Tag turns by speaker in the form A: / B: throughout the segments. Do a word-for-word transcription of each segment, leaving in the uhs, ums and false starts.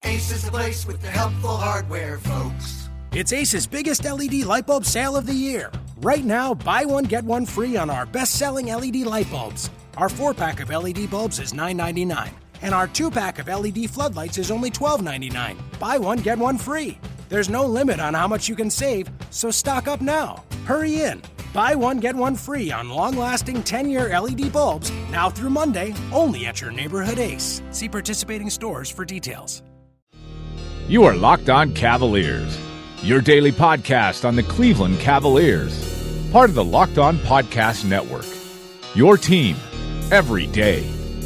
A: Ace is the place with the helpful hardware, folks.
B: It's Ace's biggest L E D light bulb sale of the year. Right now, buy one, get one free on our best-selling L E D light bulbs. Our four-pack of L E D bulbs is nine ninety-nine, and our two-pack of L E D floodlights is only twelve ninety-nine. Buy one, get one free. There's no limit on how much you can save, so stock up now. Hurry in. Buy one, get one free on long-lasting ten-year L E D bulbs, now through Monday, only at your neighborhood Ace. See participating stores for details.
C: You are Locked On Cavaliers, your daily podcast on the Cleveland Cavaliers, part of the Locked On Podcast Network, your team every day.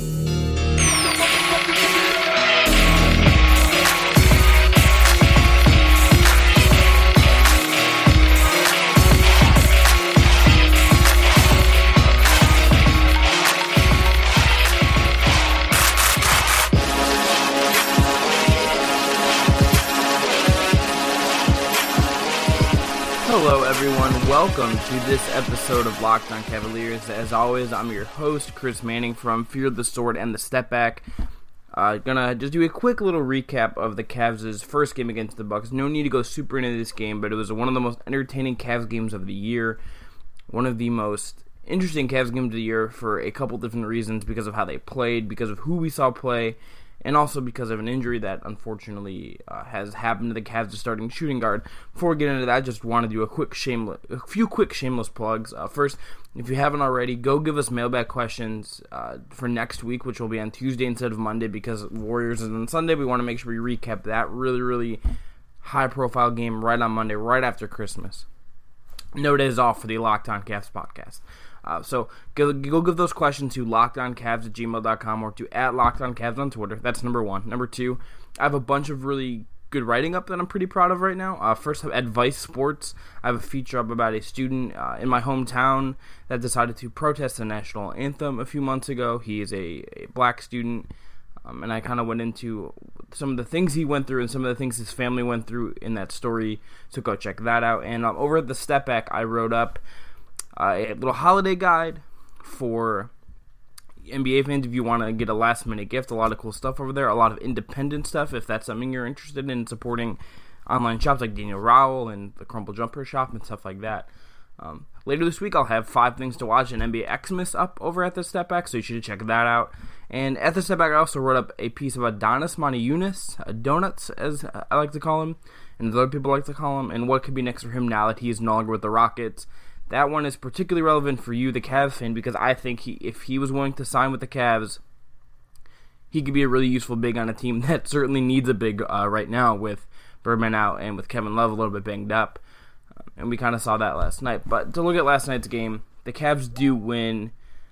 D: Hello everyone, welcome to this episode of Locked On Cavaliers. As always, I'm your host, Chris Manning from Fear the Sword and the Step Back. Uh, gonna just do a quick little recap of the Cavs' first game against the Bucks. No need to go super into this game, but it was one of the most entertaining Cavs games of the year. One of the most interesting Cavs games of the year for a couple different reasons, because of how they played, because of who we saw play, and also because of an injury that unfortunately uh, has happened to the Cavs' starting shooting guard. Before we get into that, I just want to do a quick shameless, a few quick shameless plugs. Uh, first, if you haven't already, go give us mailbag questions uh, for next week, which will be on Tuesday instead of Monday, because Warriors is on Sunday. We want to make sure we recap that really, really high-profile game right on Monday, right after Christmas. No days off for the Locked On Cavs podcast. Uh, so go, go give those questions to lockedoncavs at gmail dot com or to at lockedoncavs on Twitter. That's number one. Number two, I have a bunch of really good writing up that I'm pretty proud of right now. Uh, first, at Vice Sports, I have a feature up about a student uh, in my hometown that decided to protest the national anthem a few months ago. He is a, a black student, um, and I kind of went into some of the things he went through and some of the things his family went through in that story, so go check that out. And um, over at the Step Back, I wrote up Uh, a little holiday guide for N B A fans if you want to get a last-minute gift. A lot of cool stuff over there. A lot of independent stuff if that's something you're interested in, supporting online shops like Daniel Rowell and the Crumble Jumper Shop and stuff like that. Um, later this week, I'll have five things to watch and N B A Xmas up over at the Step Back, so you should check that out. And at the Step Back, I also wrote up a piece about Adonis Motiejunas, uh, Donuts, as I like to call him, and as other people like to call him, and what could be next for him now that he is no longer with the Rockets. That one is particularly relevant for you, the Cavs fan, because I think he, if he was willing to sign with the Cavs, he could be a really useful big on a team that certainly needs a big uh, right now, with Birdman out and with Kevin Love a little bit banged up. Uh, and we kind of saw that last night. But to look at last night's game, the Cavs do win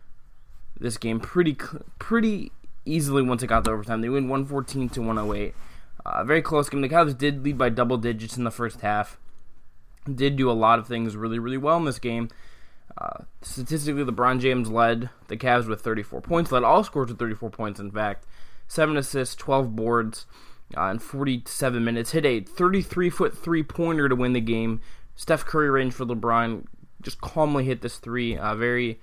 D: this game pretty pretty easily once it got to overtime. They win one fourteen to one oh eight. Uh, very close game. The Cavs did lead by double digits in the first half. Did do a lot of things really, really well in this game. Uh, statistically, LeBron James led the Cavs with thirty-four points, led all scorers with thirty-four points, in fact. seven assists, twelve boards uh, in forty-seven minutes. Hit a thirty-three-foot three-pointer to win the game. Steph Curry range for LeBron. Just calmly hit this three. Uh, very,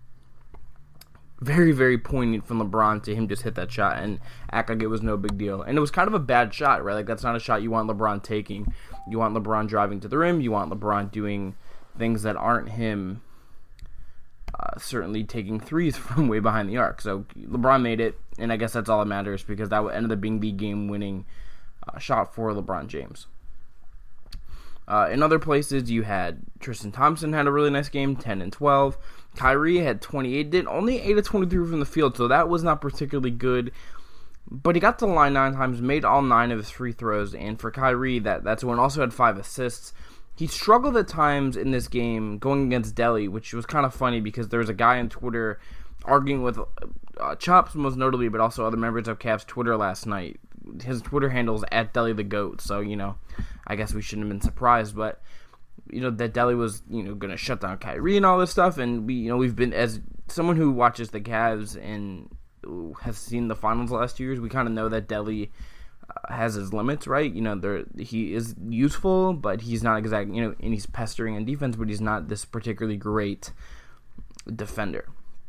D: very, very poignant from LeBron to him just hit that shot and act like it was no big deal. And it was kind of a bad shot, right? Like, that's not a shot you want LeBron taking. You want LeBron driving to the rim. You want LeBron doing things that aren't him uh, certainly taking threes from way behind the arc. So LeBron made it, and I guess that's all that matters, because that ended up being the game-winning uh, shot for LeBron James. Uh, in other places, you had Tristan Thompson had a really nice game, ten and twelve. Kyrie had twenty-eight, did only eight of twenty-three from the field, so that was not particularly good. But he got to the line nine times, made all nine of his free throws, and for Kyrie, that, that's one, also had five assists. He struggled at times in this game going against Delly, which was kind of funny because there was a guy on Twitter arguing with uh, Chops, most notably, but also other members of Cavs Twitter last night. His Twitter handle is at Delly the Goat, so, you know, I guess we shouldn't have been surprised, but, you know, that Delly was, you know, going to shut down Kyrie and all this stuff, and we, you know, we've been, as someone who watches the Cavs and has seen the finals the last two years, we kind of know that Delly uh, has his limits, right? You know, there he is useful, but he's not exactly, you know, and he's pestering in defense, but he's not this particularly great defender.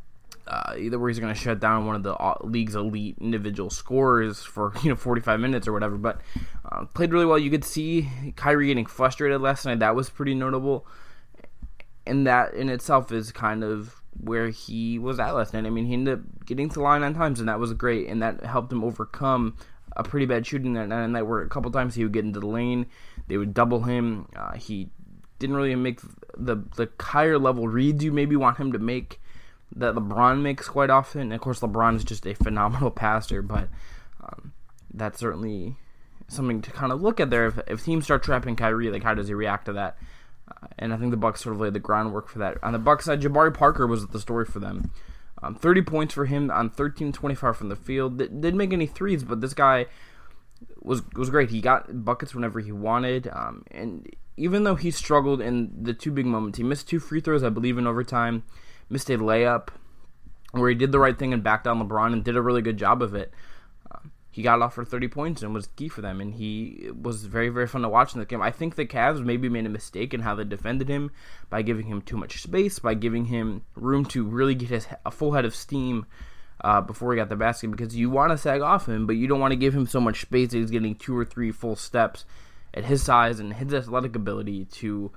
D: uh, either where he's going to shut down one of the league's elite individual scorers for you know forty-five minutes or whatever. But uh, played really well. You could see Kyrie getting frustrated last night. That was pretty notable, and that in itself is kind of where he was at last night. I mean, he ended up getting to the line nine times, and that was great, and that helped him overcome a pretty bad shooting that night, where a couple times he would get into the lane, they would double him. Uh, he didn't really make the the higher level reads you maybe want him to make, that LeBron makes quite often. And of course, LeBron is just a phenomenal passer, but um, that's certainly something to kind of look at there. If, if teams start trapping Kyrie, like how does he react to that? Uh, and I think the Bucks sort of laid the groundwork for that. On the Bucks side, Jabari Parker was the story for them. Um, thirty points for him on thirteen twenty-five from the field. D- didn't make any threes, but this guy was was great. He got buckets whenever he wanted. Um, and even though he struggled in the two big moments, he missed two free throws, I believe, in overtime, missed a layup where he did the right thing and backed down LeBron and did a really good job of it. Um, he got off for thirty points and was key for them, and he was very, very fun to watch in the game. I think the Cavs maybe made a mistake in how they defended him by giving him too much space, by giving him room to really get his a full head of steam uh, before he got the basket, because you want to sag off him, but you don't want to give him so much space that he's getting two or three full steps at his size and his athletic ability to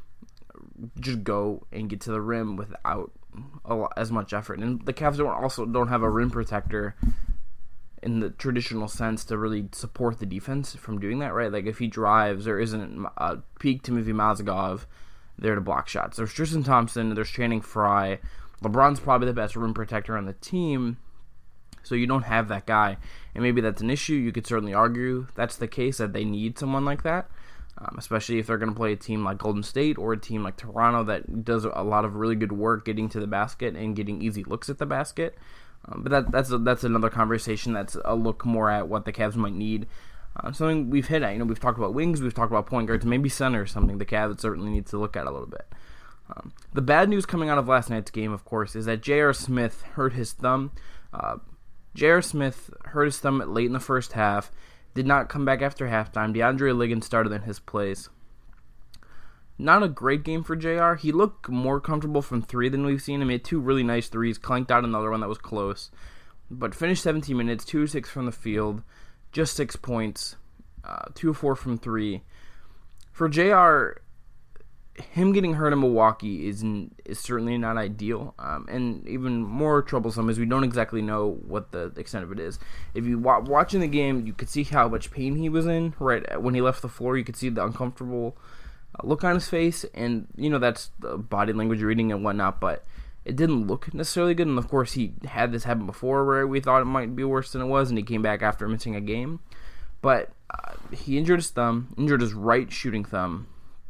D: just go and get to the rim without a lot, as much effort. And the Cavs don't also don't have a rim protector in the traditional sense to really support the defense from doing that, right? Like if he drives, there isn't a peak Timothy Mozgov there to block shots. There's Tristan Thompson, there's Channing Frye. LeBron's probably the best rim protector on the team, so you don't have that guy. And maybe that's an issue. You could certainly argue that's the case, that they need someone like that, um, especially if they're going to play a team like Golden State or a team like Toronto that does a lot of really good work getting to the basket and getting easy looks at the basket. Um, but that, that's a, that's another conversation. That's a look more at what the Cavs might need. Uh, something we've hit at. You know, we've talked about wings, we've talked about point guards, maybe center, something the Cavs certainly need to look at a little bit. Um, the bad news coming out of last night's game, of course, is that J R. Smith hurt his thumb. Uh, J R. Smith hurt his thumb late in the first half, did not come back after halftime. DeAndre Liggins started in his place. Not a great game for J R. He looked more comfortable from three than we've seen. He made two really nice threes, clanked out another one that was close, but finished seventeen minutes, two of six from the field, just six points, uh, two of four from three. For J R, him getting hurt in Milwaukee is is certainly not ideal, um, and even more troublesome is we don't exactly know what the extent of it is. If you wa- watching the game, you could see how much pain he was in right when he left the floor. You could see the uncomfortable look on his face, and you know that's the body language reading and whatnot, but it didn't look necessarily good. And of course, he had this happen before where we thought it might be worse than it was, and he came back after missing a game. But uh, he injured his thumb, injured his right shooting thumb,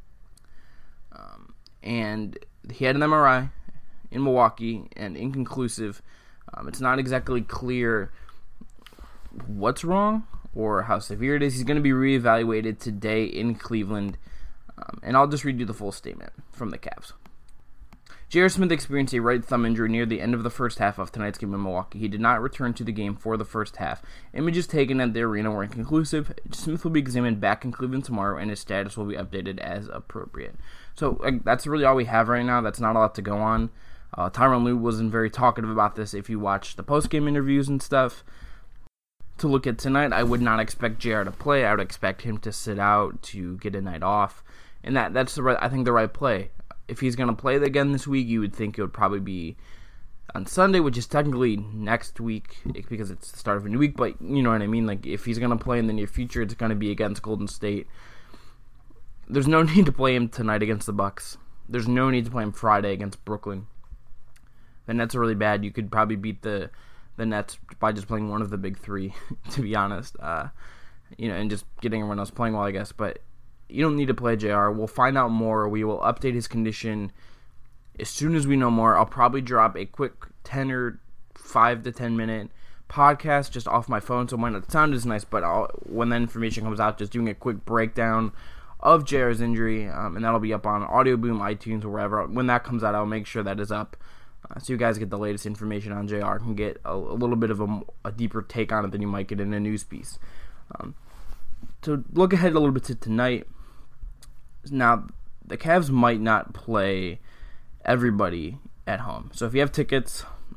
D: um, and he had an M R I in Milwaukee, and inconclusive. Um, it's not exactly clear what's wrong or how severe it is. He's going to be reevaluated today in Cleveland. Um, and I'll just read you the full statement from the Cavs. J R. Smith experienced a right thumb injury near the end of the first half of tonight's game in Milwaukee. He did not return to the game for the first half. Images taken at the arena were inconclusive. Smith will be examined back in Cleveland tomorrow, and his status will be updated as appropriate. So uh, that's really all we have right now. That's not a lot to go on. Uh, Tyronn Lue wasn't very talkative about this. If you watch the post-game interviews and stuff, to look at tonight, I would not expect J R to play. I would expect him to sit out to get a night off. And that that's the right, I think the right play. If he's going to play again this week, you would think it would probably be on Sunday, which is technically next week because it's the start of a new week. But you know what I mean? Like if he's going to play in the near future, it's going to be against Golden State. There's no need to play him tonight against the Bucks. There's no need to play him Friday against Brooklyn. The Nets are really bad. You could probably beat the the Nets by just playing one of the big three, to be honest. Uh, you know, and just getting everyone else playing well, I guess. But you don't need to play J R. We'll find out more. We will update his condition as soon as we know more. I'll probably drop a quick ten or five to ten minute podcast just off my phone, so it might not sound as nice, but I'll, when that information comes out, just doing a quick breakdown of J R's injury, um, and that'll be up on Audio Boom, iTunes, or wherever. When that comes out, I'll make sure that is up, uh, so you guys get the latest information on J R and get a, a little bit of a, a deeper take on it than you might get in a news piece. Um, to look ahead a little bit to tonight, now, the Cavs might not play everybody at home. So if you have tickets,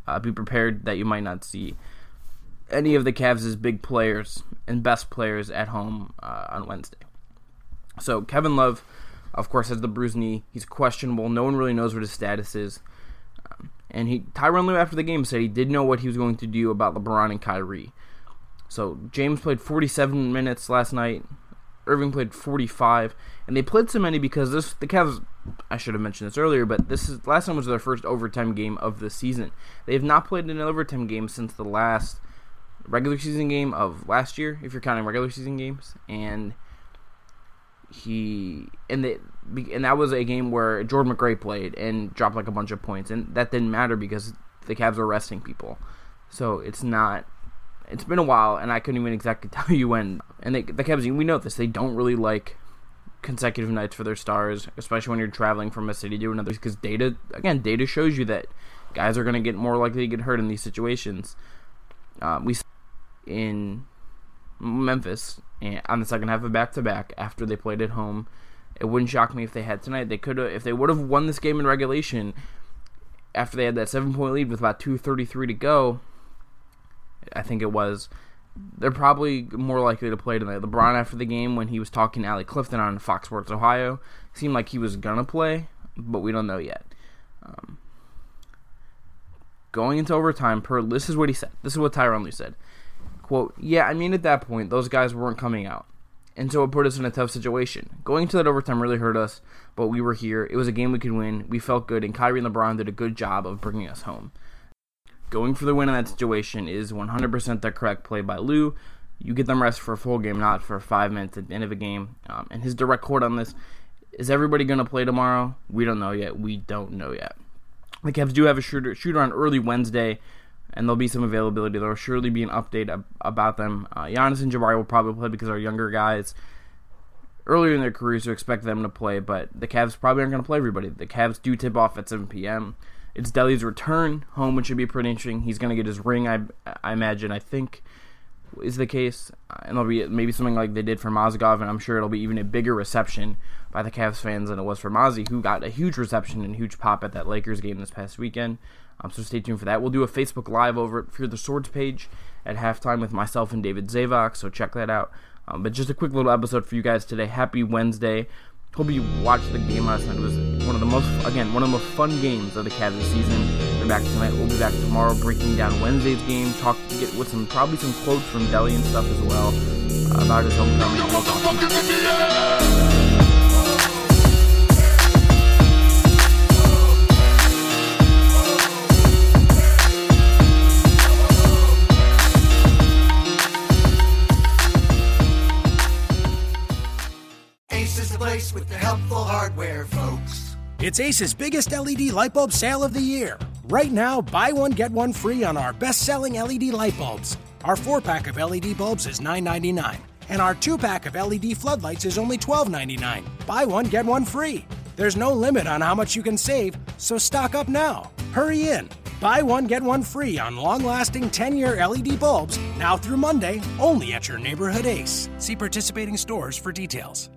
D: uh, be prepared that you might not see any of the Cavs' big players and best players at home uh, on Wednesday. So Kevin Love, of course, has the bruised knee. He's questionable. No one really knows what his status is. Um, and he Tyronn Lue, after the game, said he didn't know what he was going to do about LeBron and Kyrie. So James played forty-seven minutes last night. Irving played forty-five. And they played so many because this the Cavs, I should have mentioned this earlier, but this is last time was their first overtime game of the season. They have not played an overtime game since the last regular season game of last year, if you're counting regular season games. And he and they and that was a game where Jordan McRae played and dropped like a bunch of points, and that didn't matter because the Cavs were resting people. So it's not. It's been a while, and I couldn't even exactly tell you when. And they, the Cavs, we know this, they don't really like consecutive nights for their stars, especially when you're traveling from a city to another, because data, again, data shows you that guys are going to get more likely to get hurt in these situations. Uh, we saw in Memphis and on the second half of back-to-back after they played at home. It wouldn't shock me if they had tonight. They could have, if they would have won this game in regulation after they had that seven-point lead with about two thirty-three to go. I think it was. They're probably more likely to play tonight. LeBron, after the game, when he was talking to Allie Clifton on Fox Sports Ohio, seemed like he was gonna play, but we don't know yet. Um, going into overtime, per this is what he said. This is what Tyronn Lue said. Quote, yeah, I mean, at that point, those guys weren't coming out. And so it put us in a tough situation. Going into that overtime really hurt us, but we were here. It was a game we could win. We felt good, and Kyrie and LeBron did a good job of bringing us home. Going for the win in that situation is one hundred percent the correct play by Lue. You get them rest for a full game, not for five minutes at the end of a game. Um, and his direct quote on this, is everybody going to play tomorrow? We don't know yet. We don't know yet. The Cavs do have a shooter, shooter on early Wednesday, and there'll be some availability. There will surely be an update ab- about them. Uh, Giannis and Jabari will probably play because they're younger guys earlier in their careers, so expect them to play, but the Cavs probably aren't going to play everybody. The Cavs do tip off at seven p.m. It's Delly's return home, which should be pretty interesting. He's going to get his ring, I, I imagine, I think, is the case. Uh, and it'll be maybe something like they did for Mozgov, and I'm sure it'll be even a bigger reception by the Cavs fans than it was for Mozzie, who got a huge reception and huge pop at that Lakers game this past weekend. Um, so stay tuned for that. We'll do a Facebook Live over at Fear the Swords page at halftime with myself and David Zavok, so check that out. Um, but just a quick little episode for you guys today. Happy Wednesday. Hope you watched the game last night. It was one of the most, again, one of the most fun games of the Cavs this season. We're back tonight. We'll be back tomorrow breaking down Wednesday's game, talk get with some probably some quotes from Delly and stuff as well uh, about his homecoming.
A: With the helpful hardware, folks.
B: It's Ace's biggest L E D light bulb sale of the year. Right now, buy one, get one free on our best-selling L E D light bulbs. Our four-pack of L E D bulbs is nine ninety-nine, and our two-pack of L E D floodlights is only twelve ninety-nine. Buy one, get one free. There's no limit on how much you can save, so stock up now. Hurry in. Buy one, get one free on long-lasting ten-year L E D bulbs now through Monday, only at your neighborhood Ace. See participating stores for details.